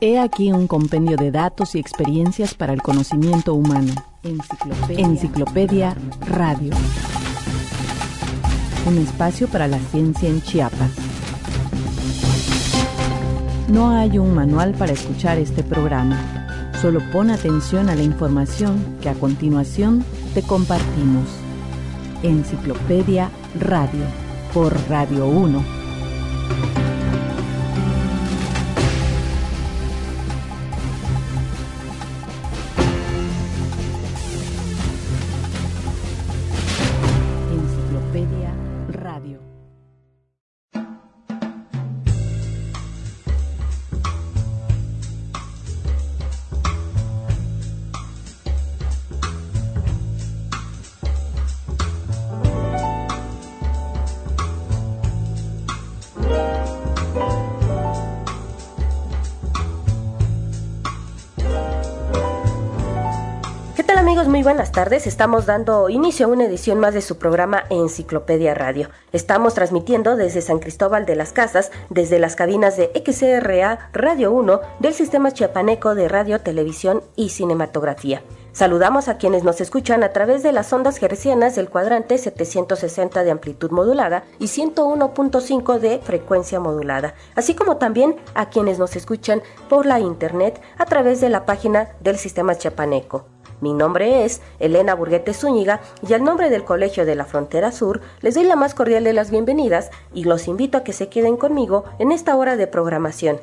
He aquí un compendio de datos y experiencias para el conocimiento humano. Enciclopedia Radio. Un espacio para la ciencia en Chiapas. No hay un manual para escuchar este programa. Solo pon atención a la información que a continuación te compartimos. Enciclopedia Radio, por Radio 1. Enciclopedia Radio. Amigos, muy buenas tardes. Estamos dando inicio a una edición más de su programa Enciclopedia Radio. Estamos transmitiendo desde San Cristóbal de las Casas, desde las cabinas de XRA Radio 1 del Sistema Chiapaneco de Radio, Televisión y Cinematografía. Saludamos a quienes nos escuchan a través de las ondas hertzianas del cuadrante 760 de amplitud modulada y 101.5 de frecuencia modulada, así como también a quienes nos escuchan por la internet a través de la página del Sistema Chiapaneco. Mi nombre es Elena Burguete Zúñiga y al nombre del Colegio de la Frontera Sur les doy la más cordial de las bienvenidas y los invito a que se queden conmigo en esta hora de programación.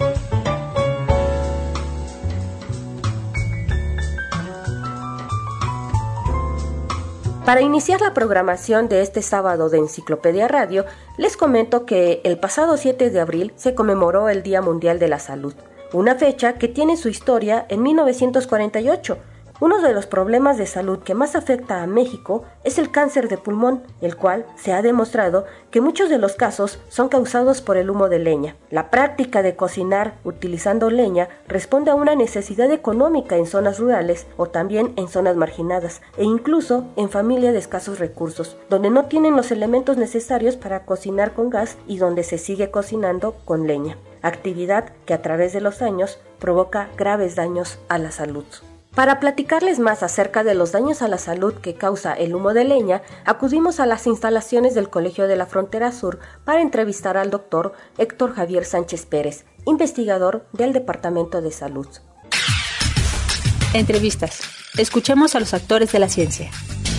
Para iniciar la programación de este sábado de Enciclopedia Radio, les comento que el pasado 7 de abril se conmemoró el Día Mundial de la Salud, una fecha que tiene su historia en 1948. Uno de los problemas de salud que más afecta a México es el cáncer de pulmón, el cual se ha demostrado que muchos de los casos son causados por el humo de leña. La práctica de cocinar utilizando leña responde a una necesidad económica en zonas rurales o también en zonas marginadas e incluso en familias de escasos recursos, donde no tienen los elementos necesarios para cocinar con gas y donde se sigue cocinando con leña, actividad que a través de los años provoca graves daños a la salud. Para platicarles más acerca de los daños a la salud que causa el humo de leña, acudimos a las instalaciones del Colegio de la Frontera Sur para entrevistar al doctor Héctor Javier Sánchez Pérez, investigador del Departamento de Salud. Entrevistas. Escuchemos a los actores de la ciencia.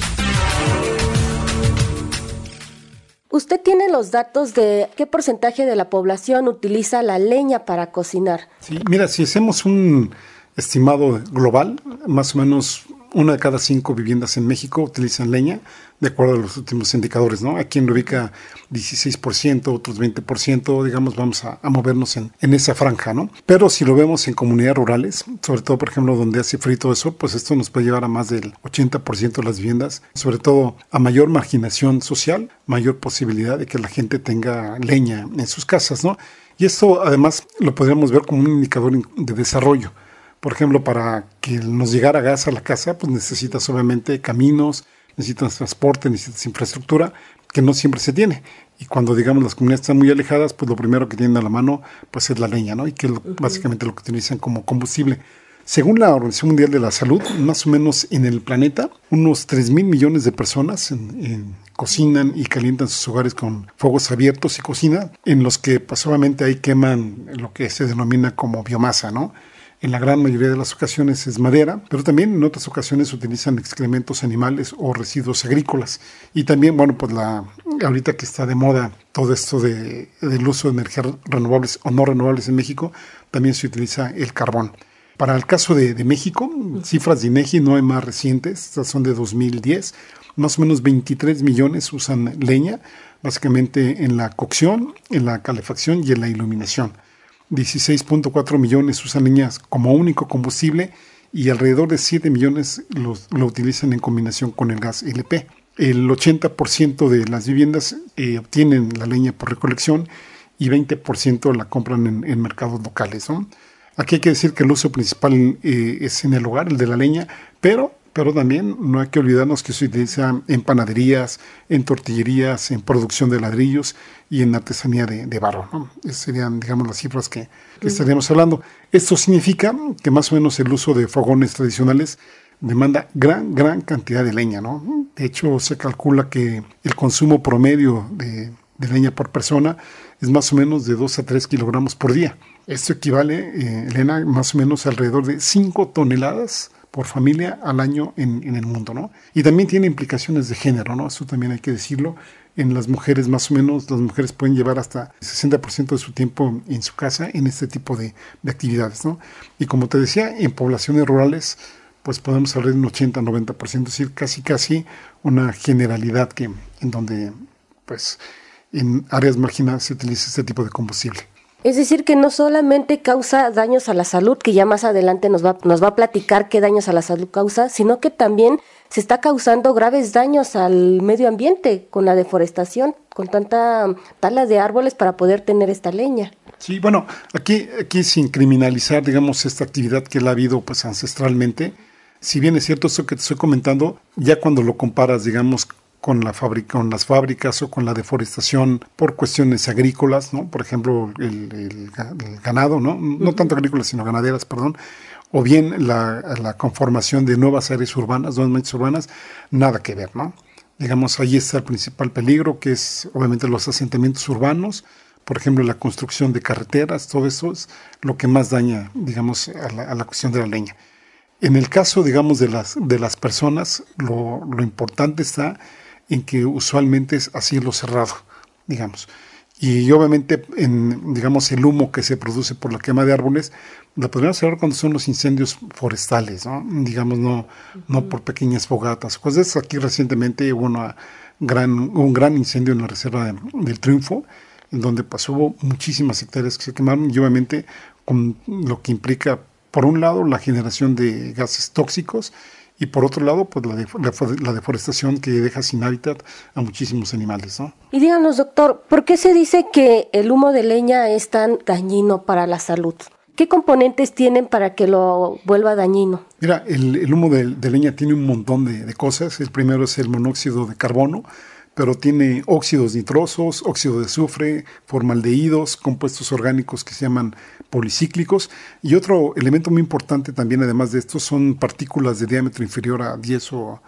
¿Usted tiene los datos de qué porcentaje de la población utiliza la leña para cocinar? Sí, mira, si hacemos un estimado global, más o menos 1 de cada 5 viviendas en México utilizan leña, de acuerdo a los últimos indicadores, ¿no? Aquí en lo ubica 16%, otros 20%, digamos, vamos a movernos en esa franja, ¿no? Pero si lo vemos en comunidades rurales, sobre todo, por ejemplo, donde hace frío y todo eso, pues esto nos puede llevar a más del 80% de las viviendas, sobre todo a mayor marginación social, mayor posibilidad de que la gente tenga leña en sus casas, ¿no? Y esto, además, lo podríamos ver como un indicador de desarrollo. Por ejemplo, para que nos llegara gas a la casa, pues necesitas obviamente caminos, necesitas transporte, necesitas infraestructura, que no siempre se tiene. Y cuando, digamos, las comunidades están muy alejadas, pues lo primero que tienen a la mano, pues es la leña, ¿no? Y que es básicamente lo que utilizan como combustible. Según la Organización Mundial de la Salud, más o menos en el planeta, unos 3,000 millones de personas cocinan y calientan sus hogares con fuegos abiertos y cocina, en los que pues obviamente ahí queman lo que se denomina como biomasa, ¿no? En la gran mayoría de las ocasiones es madera, pero también en otras ocasiones utilizan excrementos animales o residuos agrícolas. Y también, bueno, pues ahorita que está de moda todo esto del uso de energías renovables o no renovables en México, también se utiliza el carbón. Para el caso de México, cifras de INEGI no hay más recientes, estas son de 2010, más o menos 23 millones usan leña, básicamente en la cocción, en la calefacción y en la iluminación. 16.4 millones usan leñas como único combustible y alrededor de 7 millones lo utilizan en combinación con el gas LP. El 80% de las viviendas obtienen la leña por recolección y 20% la compran en mercados locales, ¿no? Aquí hay que decir que el uso principal es en el hogar, el de la leña, pero pero también no hay que olvidarnos que se utiliza en panaderías, en tortillerías, en producción de ladrillos y en artesanía de barro, ¿no? Esas serían, digamos, las cifras que estaríamos hablando. Esto significa que más o menos el uso de fogones tradicionales demanda gran cantidad de leña, ¿no? De hecho, se calcula que el consumo promedio de leña por persona es más o menos de 2 a 3 kilogramos por día. Esto equivale, Elena, más o menos alrededor de 5 toneladas por familia al año en el mundo, ¿no? Y también tiene implicaciones de género, ¿no? Eso también hay que decirlo. En las mujeres, más o menos, las mujeres pueden llevar hasta 60% de su tiempo en su casa en este tipo de actividades, ¿no? Y como te decía, en poblaciones rurales, pues podemos hablar de un 80-90%, es decir, casi una generalidad en donde, pues, en áreas marginadas se utiliza este tipo de combustible. Es decir, que no solamente causa daños a la salud, que ya más adelante nos va a platicar qué daños a la salud causa, sino que también se está causando graves daños al medio ambiente con la deforestación, con tanta tala de árboles para poder tener esta leña. Sí, bueno, aquí sin criminalizar, digamos, esta actividad que la ha habido pues ancestralmente, si bien es cierto eso que te estoy comentando, ya cuando lo comparas, digamos, con las fábricas o con la deforestación por cuestiones agrícolas, ¿no? Por ejemplo, el ganado, ¿no? No tanto agrícolas, sino ganaderas, perdón, o bien la conformación de nuevas áreas urbanas, nuevas manchas urbanas, nada que ver, ¿no? Digamos, ahí está el principal peligro, que es obviamente los asentamientos urbanos, por ejemplo, la construcción de carreteras, todo eso es lo que más daña, digamos, a la cuestión de la leña. En el caso, digamos, de las personas, lo importante está en que usualmente es a cielo cerrado, digamos. Y obviamente, digamos, el humo que se produce por la quema de árboles, lo podríamos hablar cuando son los incendios forestales, ¿no? Digamos, no por pequeñas fogatas. Pues aquí recientemente hubo un gran incendio en la reserva del Triunfo, en donde hubo muchísimas hectáreas que se quemaron, y obviamente con lo que implica, por un lado, la generación de gases tóxicos, y por otro lado, pues la deforestación que deja sin hábitat a muchísimos animales, ¿no? Y díganos, doctor, ¿por qué se dice que el humo de leña es tan dañino para la salud? ¿Qué componentes tienen para que lo vuelva dañino? Mira, el humo de leña tiene un montón de cosas. El primero es el monóxido de carbono, pero tiene óxidos nitrosos, óxido de azufre, formaldehídos, compuestos orgánicos que se llaman policíclicos. Y otro elemento muy importante también, además de esto, son partículas de diámetro inferior a 10 o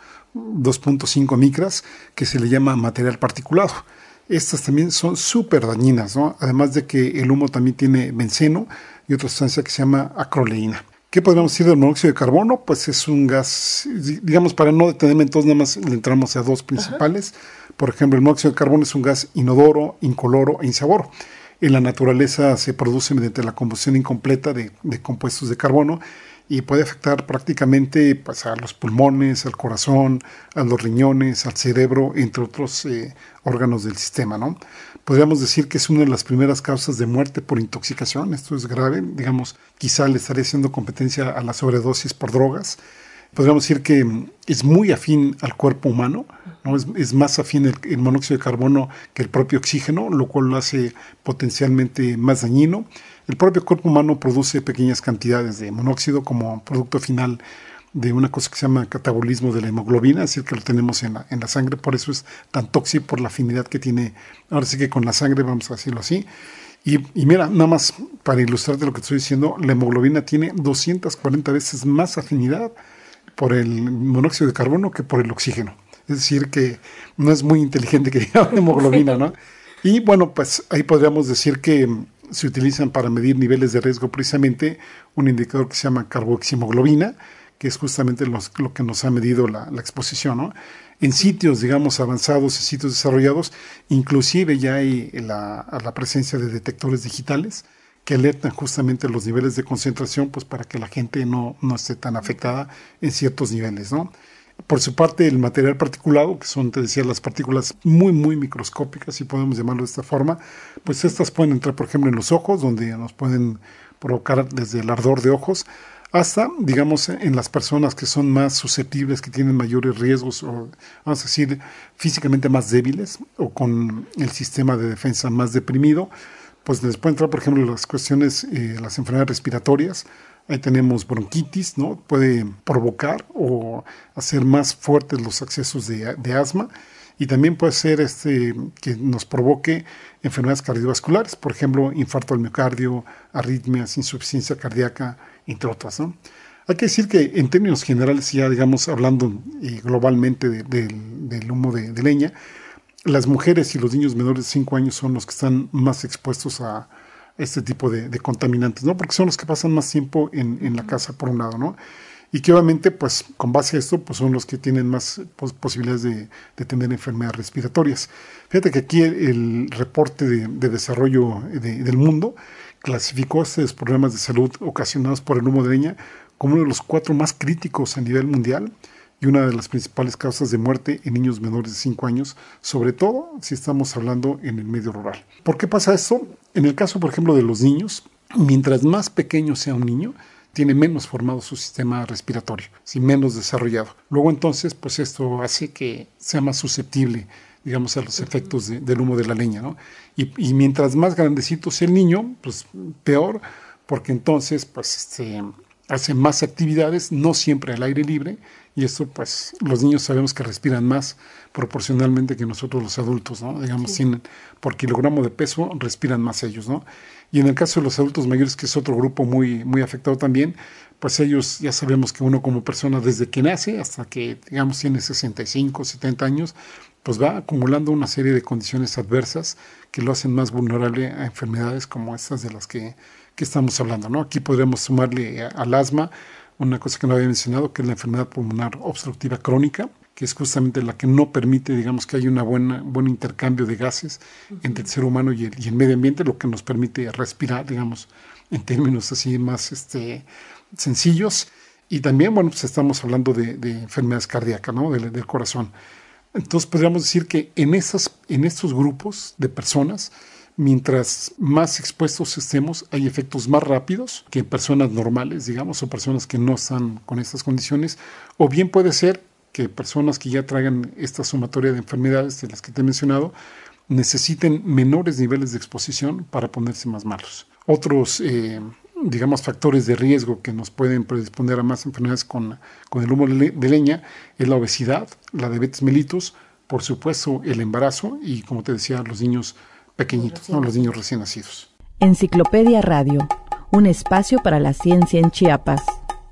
2.5 micras, que se le llama material particulado. Estas también son súper dañinas, ¿no? Además de que el humo también tiene benceno y otra sustancia que se llama acroleína. ¿Qué podríamos decir del monóxido de carbono? Pues es un gas, digamos, para no detenerme, entonces nada más le entramos a dos principales. Ajá. Por ejemplo, el monóxido de carbono es un gas inodoro, incoloro e insaboro. En la naturaleza se produce mediante la combustión incompleta de compuestos de carbono y puede afectar prácticamente pues, a los pulmones, al corazón, a los riñones, al cerebro, entre otros órganos del sistema, ¿no? Podríamos decir que es una de las primeras causas de muerte por intoxicación. Esto es grave, digamos, quizá le estaría haciendo competencia a la sobredosis por drogas. Podríamos decir que es muy afín al cuerpo humano, ¿no? Es más afín el monóxido de carbono que el propio oxígeno, lo cual lo hace potencialmente más dañino. El propio cuerpo humano produce pequeñas cantidades de monóxido como producto final de una cosa que se llama catabolismo de la hemoglobina, es decir, que lo tenemos en la sangre, por eso es tan tóxico, por la afinidad que tiene, ahora sí que con la sangre, vamos a decirlo así. Y mira, nada más para ilustrarte lo que estoy diciendo, la hemoglobina tiene 240 veces más afinidad por el monóxido de carbono que por el oxígeno. Es decir, que no es muy inteligente que diga hemoglobina, ¿no? Y bueno, pues ahí podríamos decir que se utilizan para medir niveles de riesgo precisamente un indicador que se llama carboximoglobina, que es justamente lo que nos ha medido la exposición, ¿no? En sitios, digamos, avanzados, en sitios desarrollados, inclusive ya hay la presencia de detectores digitales que alertan justamente los niveles de concentración, pues para que la gente no esté tan afectada en ciertos niveles, ¿no? Por su parte, el material particulado, que son, te decía, las partículas muy, muy microscópicas, si podemos llamarlo de esta forma, pues estas pueden entrar, por ejemplo, en los ojos, donde nos pueden provocar desde el ardor de ojos, hasta, digamos, en las personas que son más susceptibles, que tienen mayores riesgos, o vamos a decir, físicamente más débiles, o con el sistema de defensa más deprimido, pues les puede entrar, por ejemplo, las cuestiones, las enfermedades respiratorias, Ahí tenemos bronquitis, ¿no? Puede provocar o hacer más fuertes los accesos de asma, y también puede ser que nos provoque enfermedades cardiovasculares, por ejemplo, infarto al miocardio, arritmias, insuficiencia cardíaca, entre otras, ¿no? Hay que decir que en términos generales, ya digamos hablando globalmente del humo de leña, las mujeres y los niños menores de 5 años son los que están más expuestos a este tipo de contaminantes, ¿no? Porque son los que pasan más tiempo en la casa, por un lado, ¿no? Y que obviamente, pues, con base a esto, pues son los que tienen más posibilidades de tener enfermedades respiratorias. Fíjate que aquí el reporte de desarrollo del mundo clasificó estos problemas de salud ocasionados por el humo de leña como uno de los 4 más críticos a nivel mundial y una de las principales causas de muerte en niños menores de 5 años, sobre todo si estamos hablando en el medio rural. ¿Por qué pasa esto? En el caso, por ejemplo, de los niños, mientras más pequeño sea un niño, tiene menos formado su sistema respiratorio, menos desarrollado. Luego entonces, pues esto hace que sea más susceptible, digamos, a los efectos del humo de la leña, ¿no? Y mientras más grandecito sea el niño, pues peor, porque entonces, pues, hace más actividades, no siempre al aire libre, y esto, pues, los niños sabemos que respiran más proporcionalmente que nosotros los adultos, ¿no? Digamos, por kilogramo de peso respiran más ellos, ¿no? Y en el caso de los adultos mayores, que es otro grupo muy, muy afectado también, pues ellos ya sabemos que uno como persona desde que nace hasta que, digamos, tiene 65, 70 años, pues va acumulando una serie de condiciones adversas que lo hacen más vulnerable a enfermedades como estas de las que estamos hablando, ¿no? Aquí podríamos sumarle al asma una cosa que no había mencionado, que es la enfermedad pulmonar obstructiva crónica, que es justamente la que no permite, digamos, que haya un buen intercambio de gases entre el ser humano y el medio ambiente, lo que nos permite respirar, digamos, en términos así más sencillos. Y también, bueno, pues estamos hablando de enfermedades cardíacas, ¿no? Del corazón. Entonces podríamos decir que en estos grupos de personas, mientras más expuestos estemos, hay efectos más rápidos que en personas normales, digamos, o personas que no están con estas condiciones, o bien puede ser que personas que ya traigan esta sumatoria de enfermedades de las que te he mencionado necesiten menores niveles de exposición para ponerse más malos. Otros, digamos, factores de riesgo que nos pueden predisponer a más enfermedades con el humo de leña es la obesidad, la diabetes mellitus, por supuesto el embarazo y, como te decía, los niños pequeñitos, ¿no? Los niños recién nacidos. Enciclopedia Radio, un espacio para la ciencia en Chiapas.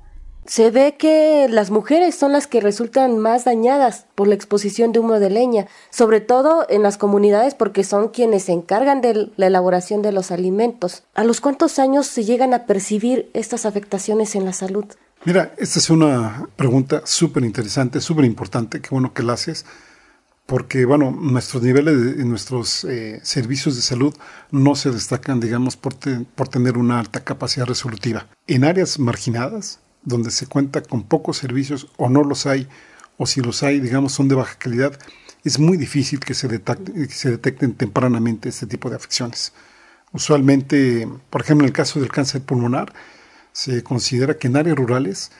Se ve que las mujeres son las que resultan más dañadas por la exposición de humo de leña, sobre todo en las comunidades porque son quienes se encargan de la elaboración de los alimentos. ¿A los cuántos años se llegan a percibir estas afectaciones en la salud? Mira, esta es una pregunta súper interesante, súper importante, qué bueno que la haces, porque, bueno, nuestros niveles, nuestros servicios de salud no se destacan, digamos, por tener una alta capacidad resolutiva. En áreas marginadas, donde se cuenta con pocos servicios o no los hay, o si los hay, digamos, son de baja calidad, es muy difícil que se detecten tempranamente este tipo de afecciones. Usualmente, por ejemplo, en el caso del cáncer pulmonar, se considera que en áreas rurales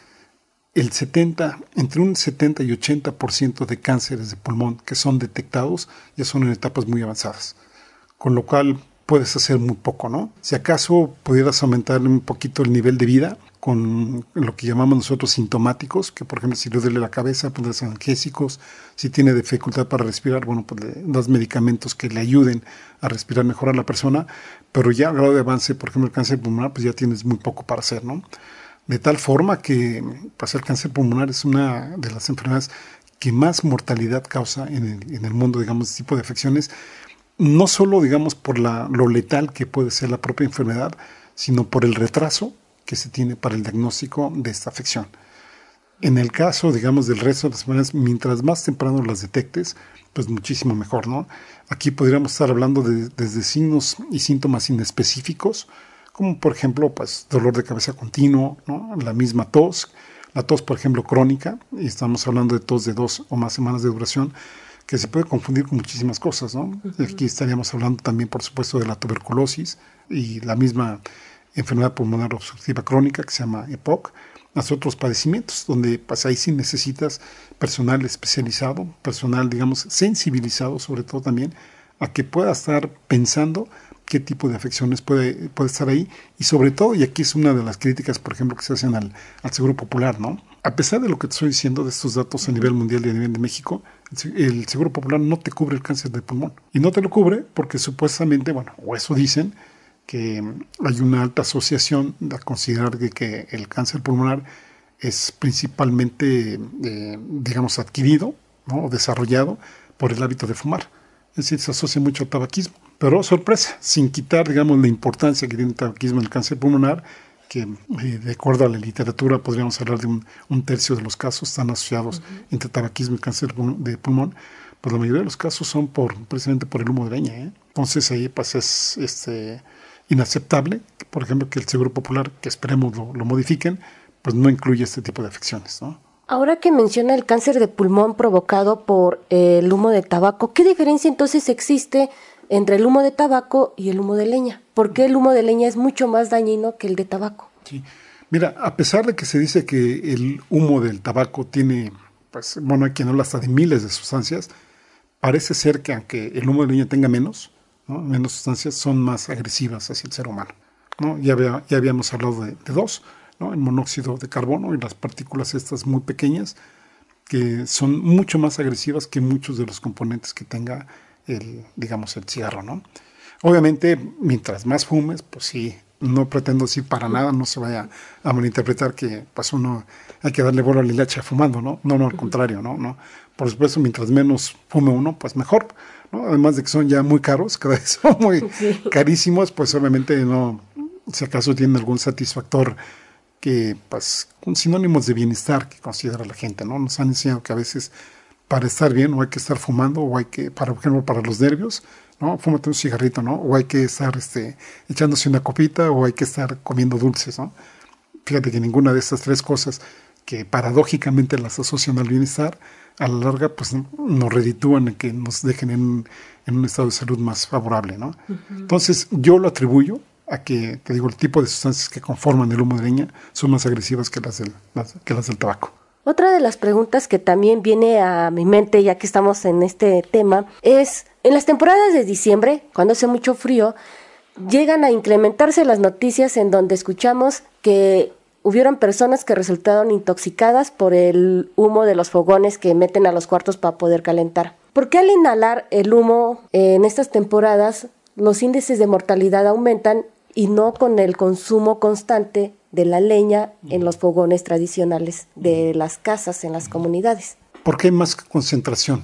entre un 70 y 80% de cánceres de pulmón que son detectados ya son en etapas muy avanzadas, con lo cual puedes hacer muy poco, ¿no? Si acaso pudieras aumentarle un poquito el nivel de vida con lo que llamamos nosotros sintomáticos, que por ejemplo si le duele la cabeza, pues das analgésicos, si tiene dificultad para respirar, bueno, pues le das medicamentos que le ayuden a respirar mejor a la persona, pero ya a grado de avance, por ejemplo el cáncer pulmonar, pues ya tienes muy poco para hacer, ¿no? De tal forma que pues, el cáncer pulmonar es una de las enfermedades que más mortalidad causa en el mundo, digamos, este tipo de afecciones, no solo, digamos, por lo letal que puede ser la propia enfermedad, sino por el retraso que se tiene para el diagnóstico de esta afección. En el caso, digamos, del resto de las enfermedades, mientras más temprano las detectes, pues muchísimo mejor, ¿no? Aquí podríamos estar hablando desde signos y síntomas inespecíficos, como por ejemplo, pues dolor de cabeza continuo, ¿no? La misma tos, la tos, por ejemplo, crónica, y estamos hablando de tos de 2 o más semanas de duración, que se puede confundir con muchísimas cosas, ¿no? Aquí estaríamos hablando también, por supuesto, de la tuberculosis y la misma enfermedad pulmonar obstructiva crónica que se llama EPOC, más otros padecimientos, donde pues ahí sí necesitas personal especializado, personal, digamos, sensibilizado, sobre todo también, a que pueda estar pensando qué tipo de afecciones puede estar ahí, y sobre todo, y aquí es una de las críticas, por ejemplo, que se hacen al Seguro Popular, ¿no? A pesar de lo que te estoy diciendo, de estos datos a nivel mundial y a nivel de México, el Seguro Popular no te cubre el cáncer de pulmón. Y no te lo cubre porque supuestamente, bueno, o eso dicen, que hay una alta asociación a considerar que el cáncer pulmonar es principalmente, digamos, adquirido, ¿no? O desarrollado por el hábito de fumar. Es decir, se asocia mucho al tabaquismo. Pero, sorpresa, sin quitar, digamos, la importancia que tiene el tabaquismo en el cáncer pulmonar, que de acuerdo a la literatura podríamos hablar de un tercio de los casos están asociados entre tabaquismo y cáncer de pulmón, pues la mayoría de los casos son precisamente por el humo de leña, ¿eh? Entonces ahí pues es inaceptable, por ejemplo, que el Seguro Popular, que esperemos lo modifiquen, pues no incluye este tipo de afecciones, ¿no? Ahora que menciona el cáncer de pulmón provocado por el humo de tabaco, ¿qué diferencia entonces existe entre el humo de tabaco y el humo de leña? ¿Por qué el humo de leña es mucho más dañino que el de tabaco? Sí, mira, a pesar de que se dice que el humo del tabaco tiene, pues, bueno, hay quien habla hasta de miles de sustancias, parece ser que aunque el humo de leña tenga menos, ¿no? Menos sustancias, son más agresivas hacia el ser humano, ¿no? Ya habíamos hablado de dos, ¿no? El monóxido de carbono y las partículas estas muy pequeñas, que son mucho más agresivas que muchos de los componentes que tenga el cigarro, ¿no? Obviamente, mientras más fumes, pues sí, no pretendo decir para nada, no se vaya a malinterpretar que pues uno hay que darle bola a la hilacha fumando, ¿no? No, al contrario, ¿no? Por supuesto, mientras menos fume uno, pues mejor, ¿no? Además de que son ya muy caros, cada vez son muy carísimos, pues obviamente no, si acaso tienen algún satisfactor que, pues, con sinónimos de bienestar que considera la gente, ¿no? Nos han enseñado que a veces para estar bien o hay que estar fumando o hay que, por ejemplo, para los nervios, ¿no? Fúmate un cigarrito, ¿no? O hay que estar echándose una copita o hay que estar comiendo dulces, ¿no? Fíjate que ninguna de estas tres cosas que paradójicamente las asocian al bienestar, a la larga pues nos reditúan en que nos dejen en un estado de salud más favorable, ¿no? Entonces yo lo atribuyo a que, te digo, el tipo de sustancias que conforman el humo de leña son más agresivas que las del tabaco. Otra de las preguntas que también viene a mi mente, ya que estamos en este tema, es, en las temporadas de diciembre, cuando hace mucho frío, llegan a incrementarse las noticias en donde escuchamos que hubieron personas que resultaron intoxicadas por el humo de los fogones que meten a los cuartos para poder calentar. ¿Por qué al inhalar el humo en estas temporadas los índices de mortalidad aumentan y no con el consumo constante de la leña en los fogones tradicionales de las casas, en las comunidades? Porque hay más concentración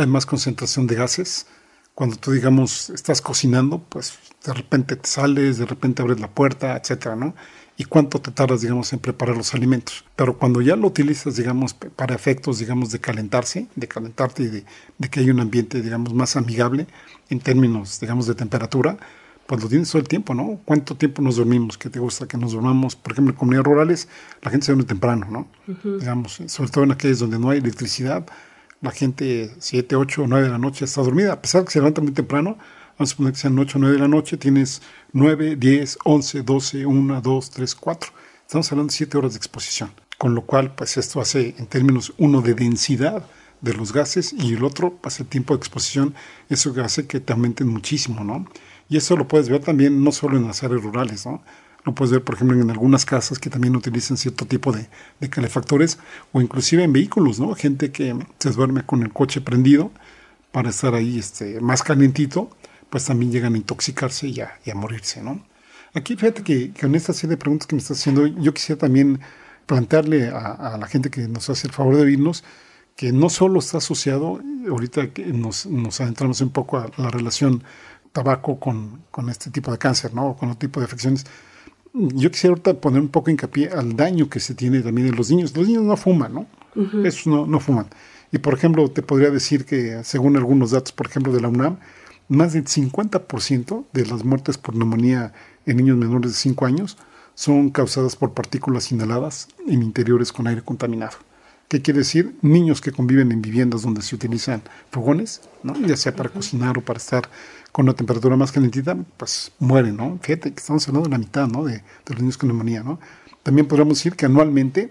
de gases. Cuando tú, digamos, estás cocinando, pues de repente te sales, de repente abres la puerta, etcétera, ¿no? Y cuánto te tardas, digamos, en preparar los alimentos. Pero cuando ya lo utilizas, digamos, para efectos, digamos, de calentarte y de que haya un ambiente, digamos, más amigable en términos, digamos, de temperatura, pues lo tienes todo el tiempo, ¿no? ¿Cuánto tiempo nos dormimos? ¿Qué te gusta que nos dormamos? Por ejemplo, en comunidades rurales, la gente se duerme temprano, ¿no? Digamos, sobre todo en aquellas donde no hay electricidad, la gente 7, 8 o 9 de la noche está dormida, a pesar de que se levanta muy temprano. Vamos a suponer que sean 8 o 9 de la noche, tienes 9, 10, 11, 12, 1, 2, 3, 4. Estamos hablando de 7 horas de exposición. Con lo cual, pues esto hace, en términos, uno de densidad de los gases y el otro, pues el tiempo de exposición, eso hace que te aumenten muchísimo, ¿no? Y eso lo puedes ver también no solo en las áreas rurales, ¿no? Lo puedes ver, por ejemplo, en algunas casas que también utilizan cierto tipo de calefactores o inclusive en vehículos, ¿no? Gente que se duerme con el coche prendido para estar ahí más calientito, pues también llegan a intoxicarse y a morirse, ¿no? Aquí fíjate que con esta serie de preguntas que me estás haciendo, yo quisiera también plantearle a la gente que nos hace el favor de oírnos que no solo está asociado, ahorita que nos adentramos un poco a la relación tabaco con este tipo de cáncer, ¿no? O con otro tipo de afecciones. Yo quisiera ahorita poner un poco hincapié al daño que se tiene también en los niños. Los niños no fuman, ¿no? Esos no fuman. Y, por ejemplo, te podría decir que, según algunos datos, por ejemplo, de la UNAM, más del 50% de las muertes por neumonía en niños menores de 5 años son causadas por partículas inhaladas en interiores con aire contaminado. ¿Qué quiere decir? Niños que conviven en viviendas donde se utilizan fogones, ¿no? Ya sea para cocinar o para estar con una temperatura más calentita, pues mueren, ¿no? Fíjate que estamos hablando de la mitad, ¿no? de los niños con neumonía, ¿no? También podríamos decir que anualmente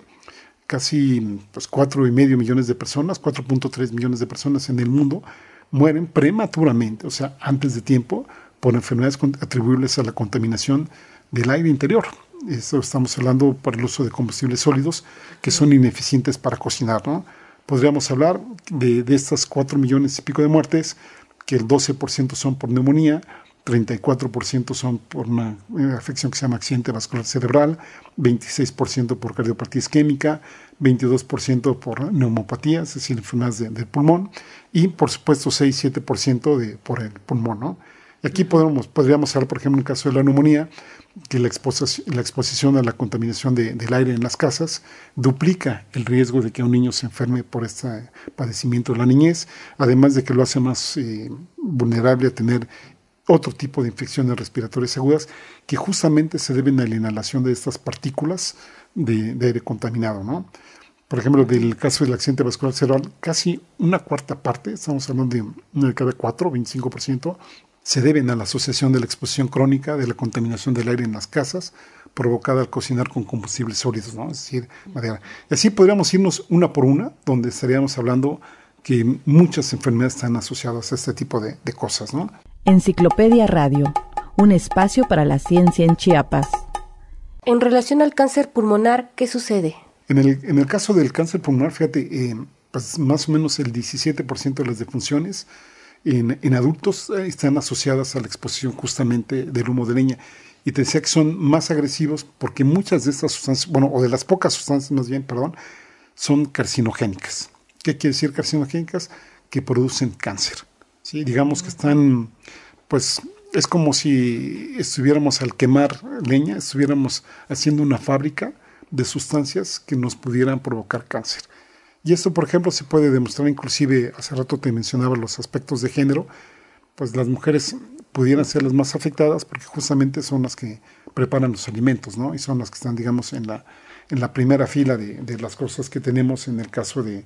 casi 4,5 millones de personas, 4,3 millones de personas en el mundo mueren prematuramente, o sea, antes de tiempo, por enfermedades atribuibles a la contaminación del aire interior. Esto estamos hablando por el uso de combustibles sólidos que son ineficientes para cocinar, ¿no? Podríamos hablar de estas 4 millones y pico de muertes, que el 12% son por neumonía, 34% son por una afección que se llama accidente vascular cerebral, 26% por cardiopatía isquémica, 22% por neumopatía, es decir, enfermedades del pulmón, y por supuesto 6-7% por el pulmón, ¿no? Y aquí podríamos hablar, por ejemplo, en el caso de la neumonía, que la exposición a la contaminación del aire en las casas duplica el riesgo de que un niño se enferme por este padecimiento de la niñez, además de que lo hace más vulnerable a tener otro tipo de infecciones respiratorias agudas que justamente se deben a la inhalación de estas partículas de aire contaminado, ¿no? Por ejemplo, del caso del accidente vascular cerebral, casi una cuarta parte, estamos hablando de una de cada 4, 25%, se deben a la asociación de la exposición crónica de la contaminación del aire en las casas provocada al cocinar con combustibles sólidos, ¿no? Es decir, madera. Y así podríamos irnos una por una, donde estaríamos hablando que muchas enfermedades están asociadas a este tipo de cosas, ¿no? Enciclopedia Radio, un espacio para la ciencia en Chiapas. En relación al cáncer pulmonar, ¿qué sucede? En el caso del cáncer pulmonar, fíjate, pues más o menos el 17% de las defunciones en adultos están asociadas a la exposición justamente del humo de leña. Y te decía que son más agresivos porque muchas de estas sustancias, bueno, o de las pocas sustancias más bien, son carcinogénicas. ¿Qué quiere decir carcinogénicas? Que producen cáncer. ¿Sí? Digamos que están, pues es como si estuviéramos al quemar leña, estuviéramos haciendo una fábrica de sustancias que nos pudieran provocar cáncer. Y esto, por ejemplo, se puede demostrar, inclusive, hace rato te mencionaba los aspectos de género, pues las mujeres pudieran ser las más afectadas porque justamente son las que preparan los alimentos, ¿no? Y son las que están, digamos, en la primera fila de las cosas que tenemos en el caso del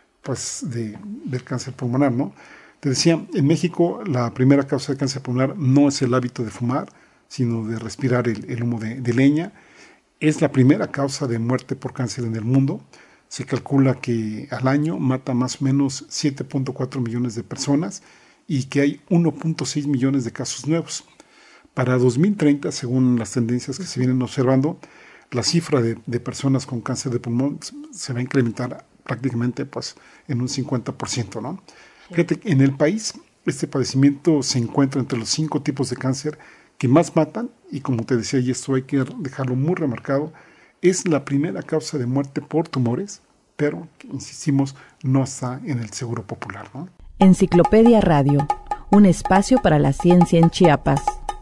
cáncer pulmonar, ¿no? Te decía, en México la primera causa de cáncer pulmonar no es el hábito de fumar, sino de respirar el humo de leña. Es la primera causa de muerte por cáncer en el mundo. Se calcula que al año mata más o menos 7.4 millones de personas y que hay 1.6 millones de casos nuevos. Para 2030, según las tendencias que se vienen observando, la cifra de personas con cáncer de pulmón se va a incrementar prácticamente pues, en un 50%, ¿no? Fíjate, en el país este padecimiento se encuentra entre los 5 tipos de cáncer que más matan y, como te decía, y esto hay que dejarlo muy remarcado, es la primera causa de muerte por tumores, pero, insistimos, no está en el Seguro Popular, ¿no? Enciclopedia Radio, un espacio para la ciencia en Chiapas.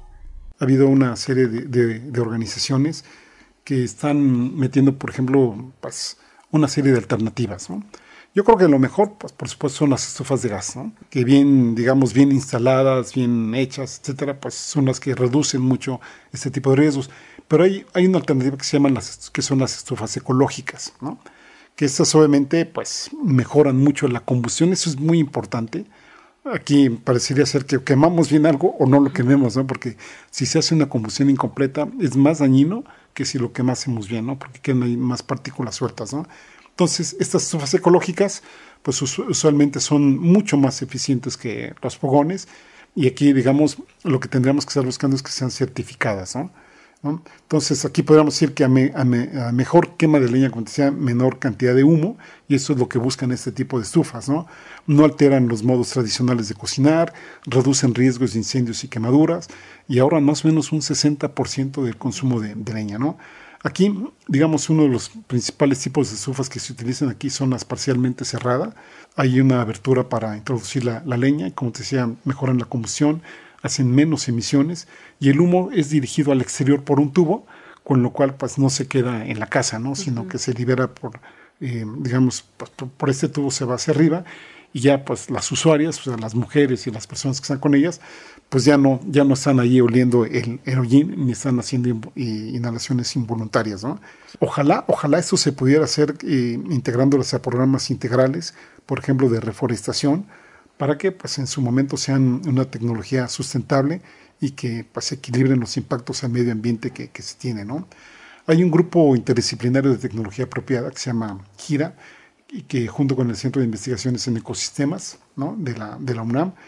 Ha habido una serie de organizaciones que están metiendo, por ejemplo, pues, una serie de alternativas, ¿no? Yo creo que lo mejor, pues, por supuesto, son las estufas de gas, ¿no? Que bien, digamos, bien instaladas, bien hechas, etcétera, pues son las que reducen mucho este tipo de riesgos. Pero hay una alternativa que se llaman que son las estufas ecológicas, ¿no? Que estas obviamente, pues, mejoran mucho la combustión, eso es muy importante. Aquí parecería ser que quemamos bien algo o no lo quememos, ¿no? Porque si se hace una combustión incompleta es más dañino que si lo quemásemos bien, ¿no? Porque quedan ahí más partículas sueltas, ¿no? Entonces, estas estufas ecológicas, pues usualmente son mucho más eficientes que los fogones y aquí, digamos, lo que tendríamos que estar buscando es que sean certificadas, ¿no? Entonces, aquí podríamos decir que a mejor quema de leña cuando sea menor cantidad de humo, y eso es lo que buscan este tipo de estufas, ¿no? No alteran los modos tradicionales de cocinar, reducen riesgos de incendios y quemaduras, y ahorran más o menos un 60% del consumo de leña, ¿no? Aquí, digamos, uno de los principales tipos de estufas que se utilizan aquí son las parcialmente cerradas. Hay una abertura para introducir la leña, y como te decía, mejoran la combustión, hacen menos emisiones y el humo es dirigido al exterior por un tubo, con lo cual pues no se queda en la casa, ¿no? Sino que se libera digamos, por este tubo se va hacia arriba y ya pues las usuarias, o sea, las mujeres y las personas que están con ellas, pues ya no están ahí oliendo el hollín ni están haciendo inhalaciones involuntarias, ¿no? Ojalá esto se pudiera hacer integrándolas a programas integrales, por ejemplo, de reforestación, para que pues, en su momento sean una tecnología sustentable y que pues, equilibren los impactos al medio ambiente que se tiene, ¿no? Hay un grupo interdisciplinario de tecnología apropiada que se llama GIRA y que junto con el Centro de Investigaciones en Ecosistemas, ¿no? de la UNAM,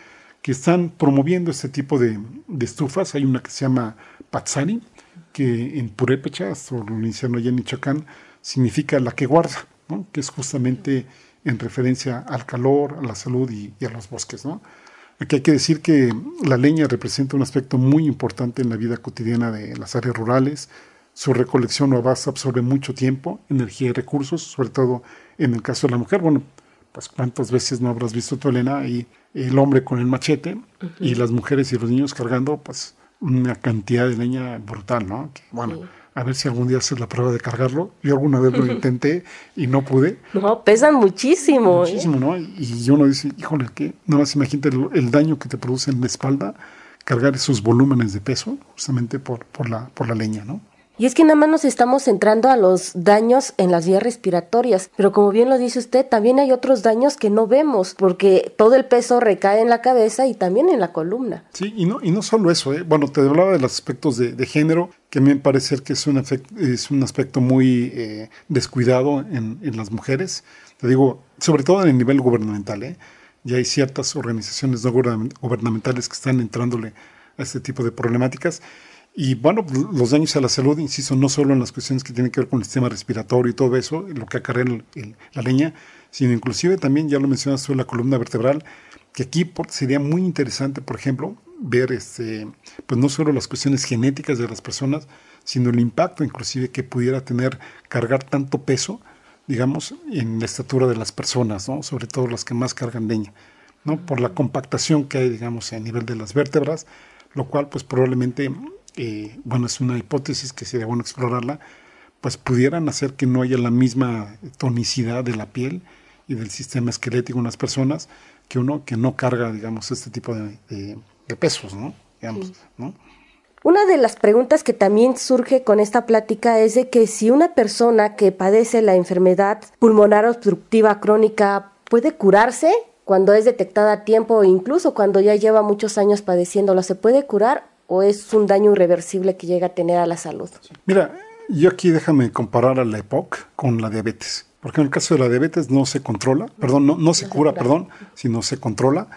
que están promoviendo este tipo de estufas. Hay una que se llama Patsari, que en purépecha, esto lo iniciaron allá en Michoacán, significa la que guarda, ¿no? Que es justamente en referencia al calor, a la salud y a los bosques, ¿no? Aquí hay que decir que la leña representa un aspecto muy importante en la vida cotidiana de las áreas rurales. Su recolección o abasto absorbe mucho tiempo, energía y recursos, sobre todo en el caso de la mujer. Bueno, pues cuántas veces no habrás visto tú, Elena, y el hombre con el machete y las mujeres y los niños cargando pues una cantidad de leña brutal, ¿no? Que, bueno, a ver si algún día haces la prueba de cargarlo. Yo alguna vez lo intenté y no pude. No, pesan muchísimo. Muchísimo, ¿no? Y uno dice, híjole, ¿qué? Nada más imagínate el daño que te produce en la espalda cargar esos volúmenes de peso justamente por la leña, ¿no? Y es que nada más nos estamos centrando a los daños en las vías respiratorias, pero como bien lo dice usted, también hay otros daños que no vemos, porque todo el peso recae en la cabeza y también en la columna. Sí, y no solo eso, ¿eh? Bueno, te hablaba de los aspectos de género, que a mí me parece que es un aspecto muy descuidado en las mujeres. Te digo, sobre todo en el nivel gubernamental, ¿eh? Ya hay ciertas organizaciones no gubernamentales que están entrándole a este tipo de problemáticas. Y bueno, los daños a la salud, insisto, no solo en las cuestiones que tienen que ver con el sistema respiratorio y todo eso, lo que acarrea la leña, sino inclusive también, ya lo mencionaste, la columna vertebral, que aquí sería muy interesante, por ejemplo, ver pues no solo las cuestiones genéticas de las personas, sino el impacto inclusive que pudiera tener cargar tanto peso, digamos, en la estatura de las personas, ¿no? Sobre todo las que más cargan leña, ¿no? Por la compactación que hay, digamos, a nivel de las vértebras, lo cual pues probablemente... bueno, es una hipótesis que sería bueno explorarla, pues pudieran hacer que no haya la misma tonicidad de la piel y del sistema esquelético en las personas que uno que no carga, digamos, este tipo de pesos, ¿no? Digamos, ¿no? Una de las preguntas que también surge con esta plática es de que si una persona que padece la enfermedad pulmonar obstructiva crónica puede curarse cuando es detectada a tiempo o incluso cuando ya lleva muchos años padeciéndola, ¿se puede curar? ¿O es un daño irreversible que llega a tener a la salud? Mira, yo aquí déjame comparar a la EPOC con la diabetes. Porque en el caso de la diabetes no se controla, no se cura, sino se controla.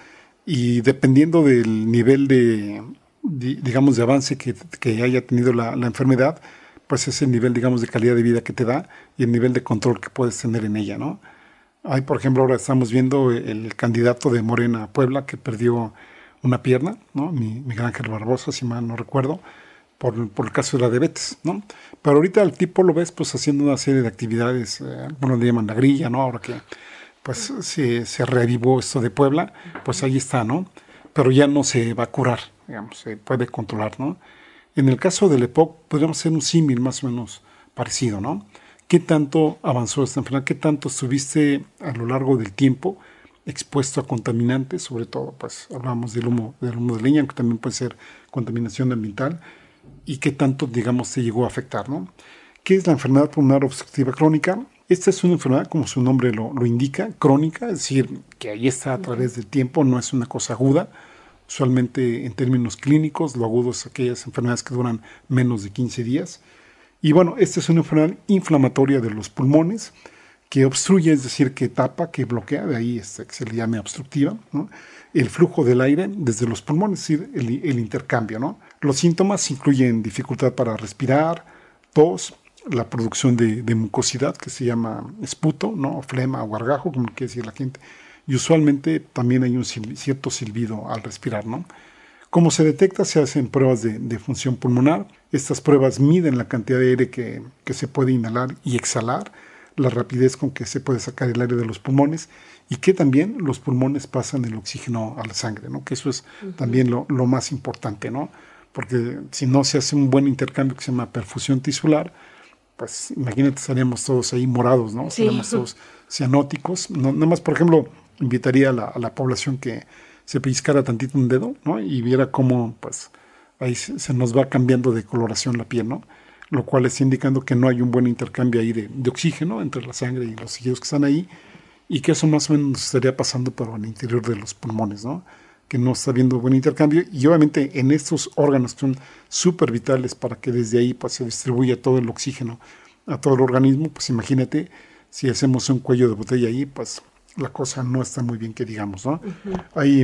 Y dependiendo del nivel digamos, de avance que haya tenido la enfermedad, pues es el nivel, digamos, de calidad de vida que te da y el nivel de control que puedes tener en ella, ¿no? Hay, por ejemplo, ahora estamos viendo el candidato de Morena a Puebla que perdió una pierna, ¿no? Miguel Ángel Barbosa, si mal no recuerdo, por el caso de la diabetes, ¿no? Pero ahorita al tipo lo ves pues haciendo una serie de actividades, algunos le llaman la grilla, ¿no? Ahora que pues se reavivó esto de Puebla, pues ahí está, ¿no? Pero ya no se va a curar, digamos, se puede controlar, ¿no? En el caso del EPOC podríamos hacer un símil más o menos parecido, ¿no? ¿Qué tanto avanzó esta enfermedad? ¿Qué tanto estuviste a lo largo del tiempo expuesto a contaminantes? Sobre todo, pues hablamos del humo de leña, que también puede ser contaminación ambiental, y qué tanto, digamos, te llegó a afectar, ¿no? ¿Qué es la enfermedad pulmonar obstructiva crónica? Esta es una enfermedad, como su nombre lo indica, crónica, es decir, que ahí está a través del tiempo, no es una cosa aguda. Usualmente en términos clínicos, lo agudo es aquellas enfermedades que duran menos de 15 días. Y bueno, esta es una enfermedad inflamatoria de los pulmones, que obstruye, es decir, que tapa, que bloquea, de ahí que se le llame obstructiva, ¿no? El flujo del aire desde los pulmones, es decir, el intercambio, ¿no? Los síntomas incluyen dificultad para respirar, tos, la producción de mucosidad, que se llama esputo, ¿no? O flema o gargajo, como quiere decir la gente, y usualmente también hay un cierto silbido al respirar, ¿no? ¿Cómo se detecta? Se hacen pruebas de función pulmonar. Estas pruebas miden la cantidad de aire que se puede inhalar y exhalar, la rapidez con que se puede sacar el aire de los pulmones y que también los pulmones pasan el oxígeno a la sangre, ¿no? Que eso es también lo más importante, ¿no? Porque si no se hace un buen intercambio que se llama perfusión tisular, pues imagínate, estaríamos todos ahí morados, ¿no? Sí. Estaríamos todos cianóticos. No, nada más, por ejemplo, invitaría a la población que se pellizcara tantito un dedo, ¿no? Y viera cómo, pues, ahí se nos va cambiando de coloración la piel, ¿no? Lo cual está indicando que no hay un buen intercambio ahí de oxígeno entre la sangre y los tejidos que están ahí, y que eso más o menos estaría pasando por el interior de los pulmones, ¿no? Que no está habiendo buen intercambio, y obviamente en estos órganos que son súper vitales para que desde ahí pues, se distribuya todo el oxígeno a todo el organismo, pues imagínate si hacemos un cuello de botella ahí, pues la cosa no está muy bien que digamos, ¿no? Hay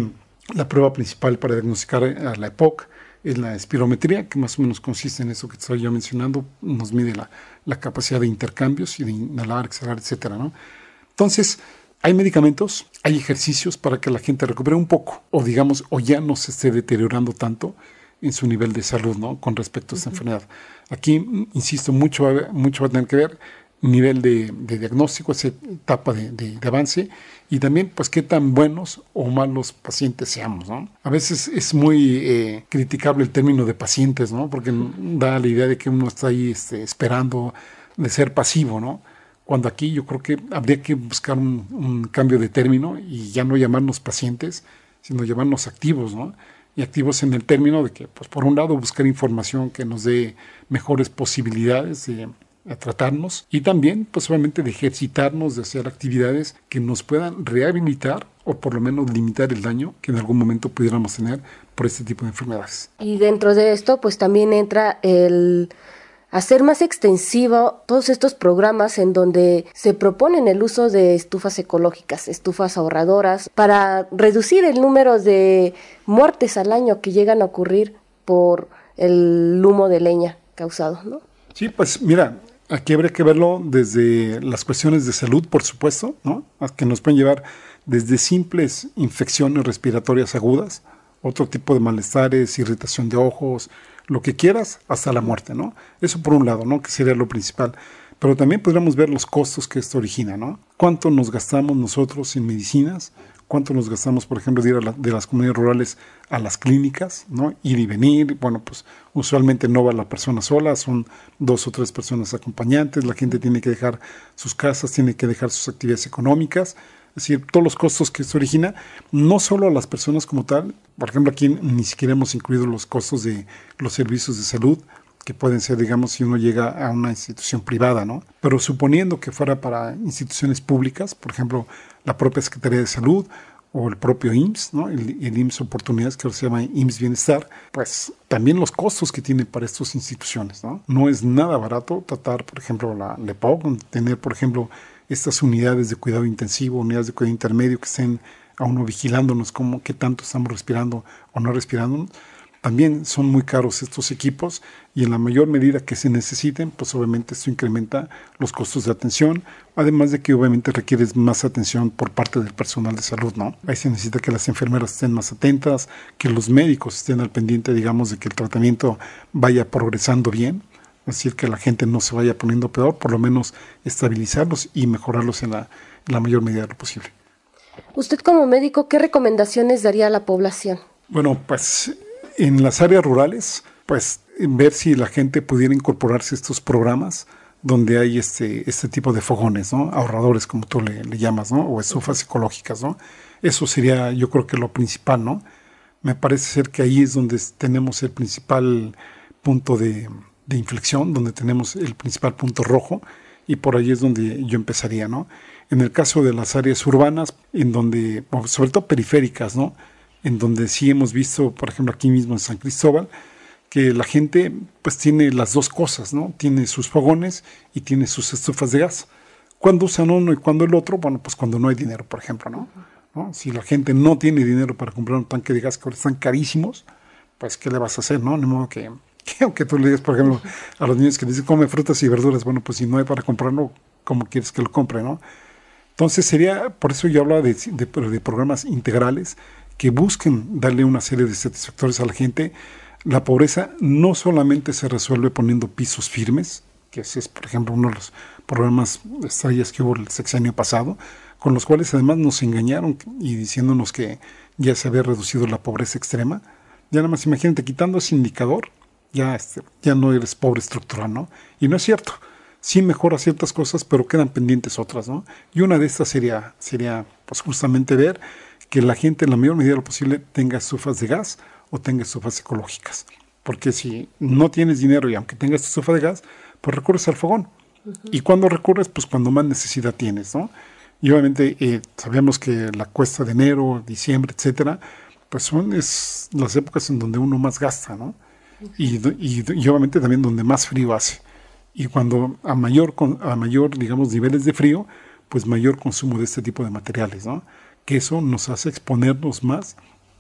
La prueba principal para diagnosticar a la EPOC es la espirometría, que más o menos consiste en eso que estoy yo mencionando, nos mide la capacidad de intercambios y de inhalar, exhalar, etcétera, ¿no? Entonces, hay medicamentos, hay ejercicios para que la gente recupere un poco, o digamos, o ya no se esté deteriorando tanto en su nivel de salud, ¿no? Con respecto a esta enfermedad. Aquí, insisto, mucho va a tener que ver nivel de diagnóstico, esa etapa de avance, y también pues qué tan buenos o malos pacientes seamos, ¿no? A veces es muy criticable el término de pacientes, ¿no? Porque da la idea de que uno está ahí esperando de ser pasivo, ¿no? Cuando aquí yo creo que habría que buscar un cambio de término y ya no llamarnos pacientes, sino llamarnos activos, ¿no? Y activos en el término de que, pues por un lado, buscar información que nos dé mejores posibilidades de tratarnos y también, pues obviamente, de ejercitarnos, de hacer actividades que nos puedan rehabilitar o por lo menos limitar el daño que en algún momento pudiéramos tener por este tipo de enfermedades. Y dentro de esto, pues también entra el hacer más extensivo todos estos programas en donde se proponen el uso de estufas ecológicas, estufas ahorradoras, para reducir el número de muertes al año que llegan a ocurrir por el humo de leña causado, ¿no? Sí, pues mira, aquí habría que verlo desde las cuestiones de salud, por supuesto, ¿no? Que nos pueden llevar desde simples infecciones respiratorias agudas, otro tipo de malestares, irritación de ojos, lo que quieras, hasta la muerte, ¿no? Eso por un lado, ¿no? Que sería lo principal. Pero también podríamos ver los costos que esto origina, ¿no? ¿Cuánto nos gastamos nosotros en medicinas? ¿Cuánto nos gastamos, por ejemplo, de ir de las comunidades rurales a las clínicas, ¿no? Ir y venir. Bueno, pues usualmente no va la persona sola, son 2 o 3 personas acompañantes. La gente tiene que dejar sus casas, tiene que dejar sus actividades económicas. Es decir, todos los costos que esto origina, no solo a las personas como tal. Por ejemplo, aquí ni siquiera hemos incluido los costos de los servicios de salud, que pueden ser, digamos, si uno llega a una institución privada, ¿no? Pero suponiendo que fuera para instituciones públicas, por ejemplo, la propia Secretaría de Salud o el propio IMSS, ¿no? El IMSS Oportunidades, que ahora se llama IMSS Bienestar, pues también los costos que tiene para estas instituciones, ¿no? No es nada barato tratar, por ejemplo, la EPOC, tener, por ejemplo, estas unidades de cuidado intensivo, unidades de cuidado intermedio que estén a uno vigilándonos como qué tanto estamos respirando o no respirando. También son muy caros estos equipos y en la mayor medida que se necesiten, pues obviamente esto incrementa los costos de atención, además de que obviamente requiere más atención por parte del personal de salud, ¿no? Ahí se necesita que las enfermeras estén más atentas, que los médicos estén al pendiente, digamos, de que el tratamiento vaya progresando bien, es decir, que la gente no se vaya poniendo peor, por lo menos estabilizarlos y mejorarlos en la mayor medida de lo posible. Usted como médico, ¿qué recomendaciones daría a la población? Bueno, pues en las áreas rurales, pues ver si la gente pudiera incorporarse a estos programas donde hay este tipo de fogones, ¿no? Ahorradores, como tú le llamas, ¿no? O estufas ecológicas, ¿no? Eso sería, yo creo que lo principal, ¿no? Me parece ser que ahí es donde tenemos el principal punto de inflexión, donde tenemos el principal punto rojo, y por ahí es donde yo empezaría, ¿no? En el caso de las áreas urbanas, en donde, sobre todo periféricas, ¿no? En donde sí hemos visto, por ejemplo, aquí mismo en San Cristóbal, que la gente pues tiene las dos cosas, ¿no? Tiene sus fogones y tiene sus estufas de gas. ¿Cuándo usan uno y cuándo el otro? Bueno, pues cuando no hay dinero, por ejemplo, ¿no? Si la gente no tiene dinero para comprar un tanque de gas que ahora están carísimos, pues ¿qué le vas a hacer, no? De modo que aunque tú le digas, por ejemplo, a los niños que dicen come frutas y verduras, bueno, pues si no hay para comprarlo, ¿cómo quieres que lo compre, no? Entonces sería, por eso yo hablaba de programas integrales que busquen darle una serie de satisfactores a la gente. La pobreza no solamente se resuelve poniendo pisos firmes, que ese es, por ejemplo, uno de los programas estrellas que hubo el sexenio pasado, con los cuales además nos engañaron y diciéndonos que ya se había reducido la pobreza extrema. Ya nada más imagínate, quitando ese indicador, ya no eres pobre estructural, ¿no? Y no es cierto. Sí mejora ciertas cosas, pero quedan pendientes otras, ¿no? Y una de estas sería pues justamente ver que la gente en la mayor medida de lo posible tenga estufas de gas o tenga estufas ecológicas. Porque si no tienes dinero y aunque tengas tu estufa de gas, pues recurres al fogón. ¿Y cuándo recurres? Pues cuando más necesidad tienes, ¿no? Y obviamente sabemos que la cuesta de enero, diciembre, etcétera, pues son las épocas en donde uno más gasta, ¿no? Y obviamente también donde más frío hace. Y cuando a mayor, digamos, niveles de frío, pues mayor consumo de este tipo de materiales, ¿no? Que eso nos hace exponernos más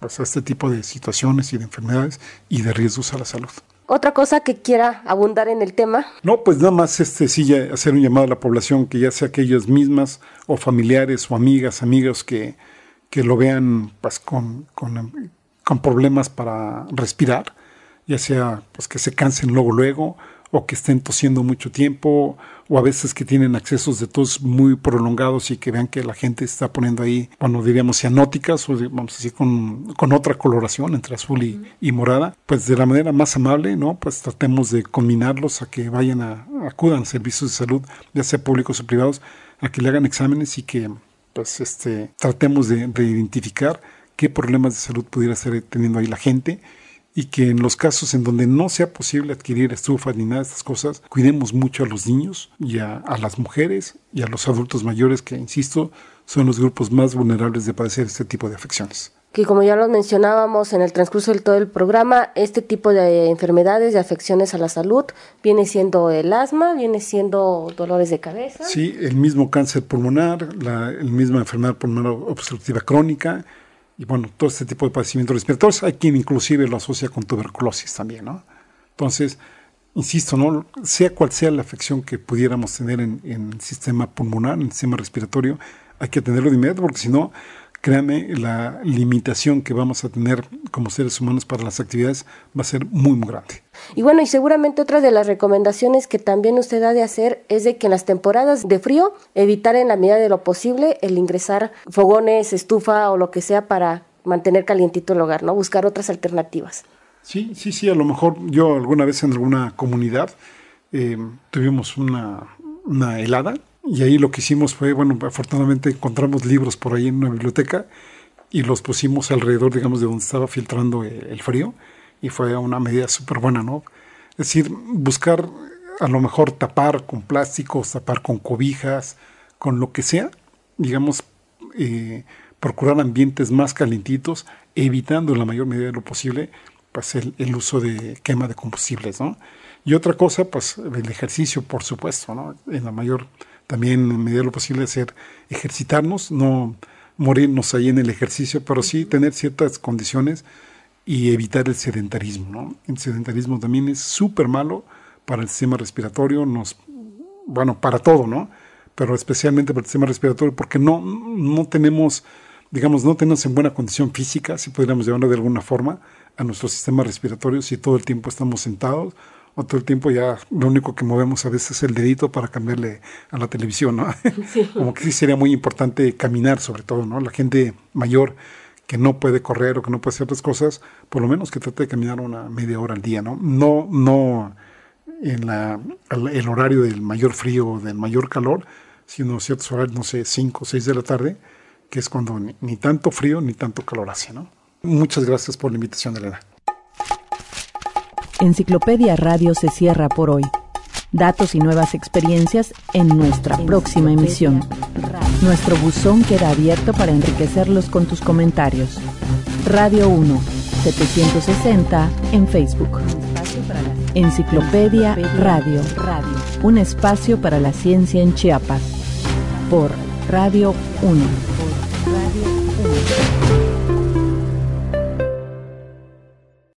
pues, a este tipo de situaciones y de enfermedades y de riesgos a la salud. ¿Otra cosa que quiera abundar en el tema? No, pues nada más sí, ya hacer un llamado a la población, que ya sea que ellas mismas o familiares o amigos que lo vean pues con problemas para respirar, ya sea pues que se cansen luego o que estén tosiendo mucho tiempo, o a veces que tienen accesos de tos muy prolongados y que vean que la gente está poniendo ahí, bueno, diríamos cianóticas, o vamos a decir con otra coloración entre azul y morada, pues de la manera más amable, ¿no? Pues tratemos de combinarlos a que acudan a servicios de salud, ya sea públicos o privados, a que le hagan exámenes y que pues tratemos de identificar qué problemas de salud pudiera estar teniendo ahí la gente, y que en los casos en donde no sea posible adquirir estufas ni nada de estas cosas, cuidemos mucho a los niños y a las mujeres y a los adultos mayores, que, insisto, son los grupos más vulnerables de padecer este tipo de afecciones. Que como ya lo mencionábamos en el transcurso de todo el programa, este tipo de enfermedades, de afecciones a la salud, viene siendo el asma, viene siendo dolores de cabeza. Sí, el mismo cáncer pulmonar, el misma enfermedad pulmonar obstructiva crónica, y bueno, todo este tipo de padecimientos respiratorios. Hay quien inclusive lo asocia con tuberculosis también, ¿no? Entonces, insisto, ¿no? Sea cual sea la afección que pudiéramos tener en el sistema pulmonar, en el sistema respiratorio, hay que atenderlo de inmediato, porque si no, créanme, la limitación que vamos a tener como seres humanos para las actividades va a ser muy, muy grande. Y bueno, y seguramente otra de las recomendaciones que también usted ha de hacer es de que en las temporadas de frío evitar en la medida de lo posible el ingresar fogones, estufa o lo que sea para mantener calientito el hogar, ¿no? Buscar otras alternativas. Sí, a lo mejor yo alguna vez en alguna comunidad tuvimos una helada, y ahí lo que hicimos fue, bueno, afortunadamente encontramos libros por ahí en una biblioteca y los pusimos alrededor, digamos, de donde estaba filtrando el frío, y fue una medida súper buena, ¿no? Es decir, buscar a lo mejor tapar con plásticos, tapar con cobijas, con lo que sea, digamos, procurar ambientes más calientitos, evitando en la mayor medida de lo posible pues el uso de quema de combustibles, ¿no? Y otra cosa, pues el ejercicio, por supuesto, ¿no? También en medida de lo posible ejercitarnos, no morirnos ahí en el ejercicio, pero sí tener ciertas condiciones y evitar el sedentarismo, ¿no? El sedentarismo también es súper malo para el sistema respiratorio, bueno, para todo, ¿no? Pero especialmente para el sistema respiratorio, porque no tenemos, digamos, no tenemos en buena condición física, si pudiéramos llamarlo de alguna forma, a nuestro sistema respiratorio, si todo el tiempo estamos sentados, o todo el tiempo ya lo único que movemos a veces es el dedito para cambiarle a la televisión, ¿no? Sí. Como que sí sería muy importante caminar, sobre todo, ¿no? La gente mayor que no puede correr o que no puede hacer otras cosas, por lo menos que trate de caminar una media hora al día, ¿no? No en el horario del mayor frío o del mayor calor, sino ciertos horarios, no sé, 5 o 6 de la tarde, que es cuando ni tanto frío ni tanto calor hace, ¿no? Muchas gracias por la invitación, Elena. Enciclopedia Radio se cierra por hoy. Datos y nuevas experiencias en nuestra próxima emisión. Nuestro buzón queda abierto para enriquecerlos con tus comentarios. Radio 1, 760 en Facebook. Enciclopedia Radio. Un espacio para la ciencia en Chiapas. Por Radio 1.